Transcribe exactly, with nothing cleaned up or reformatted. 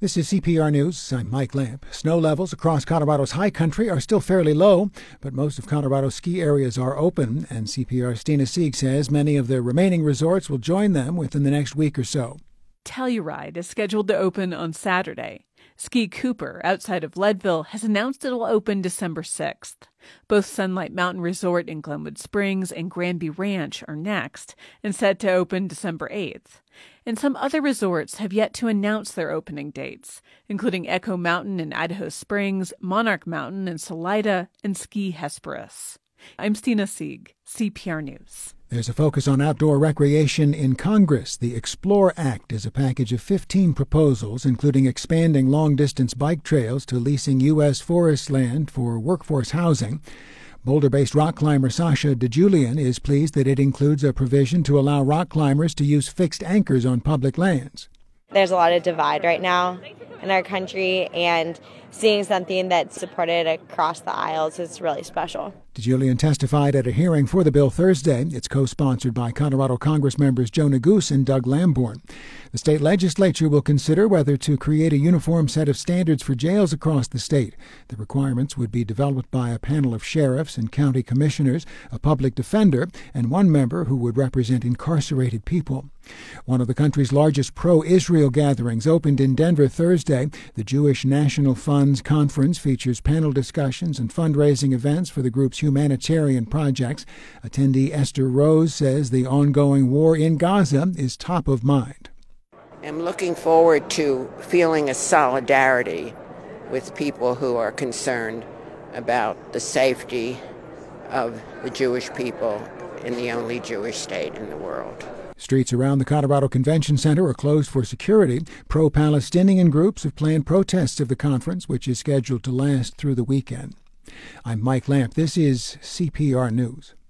This is C P R News. I'm Mike Lamp. Snow levels across Colorado's high country are still fairly low, but most of Colorado's ski areas are open, and C P R's Stina Sieg says many of the remaining resorts will join them within the next week or so. Telluride is scheduled to open on Saturday. Ski Cooper, outside of Leadville, has announced it will open December sixth. Both Sunlight Mountain Resort in Glenwood Springs and Granby Ranch are next and set to open December eighth. And some other resorts have yet to announce their opening dates, including Echo Mountain in Idaho Springs, Monarch Mountain in Salida, and Ski Hesperus. I'm Stina Sieg, C P R News. There's a focus on outdoor recreation in Congress. The Explore Act is a package of fifteen proposals, including expanding long-distance bike trails to leasing U S forest land for workforce housing. Boulder-based rock climber Sasha DeJulian is pleased that it includes a provision to allow rock climbers to use fixed anchors on public lands. There's a lot of divide right now in our country, and seeing something that's supported across the aisles is really special. DeJulian testified at a hearing for the bill Thursday. It's co-sponsored by Colorado Congress members Joe Neguse and Doug Lamborn. The state legislature will consider whether to create a uniform set of standards for jails across the state. The requirements would be developed by a panel of sheriffs and county commissioners, a public defender, and one member who would represent incarcerated people. One of the country's largest pro-Israel gatherings opened in Denver Thursday. The Jewish National Fund's conference features panel discussions and fundraising events for the group's humanitarian projects. Attendee Esther Rose says the ongoing war in Gaza is top of mind. I'm looking forward to feeling a solidarity with people who are concerned about the safety of the Jewish people in the only Jewish state in the world. Streets around the Colorado Convention Center are closed for security. Pro-Palestinian groups have planned protests of the conference, which is scheduled to last through the weekend. I'm Mike Lamp. This is C P R News.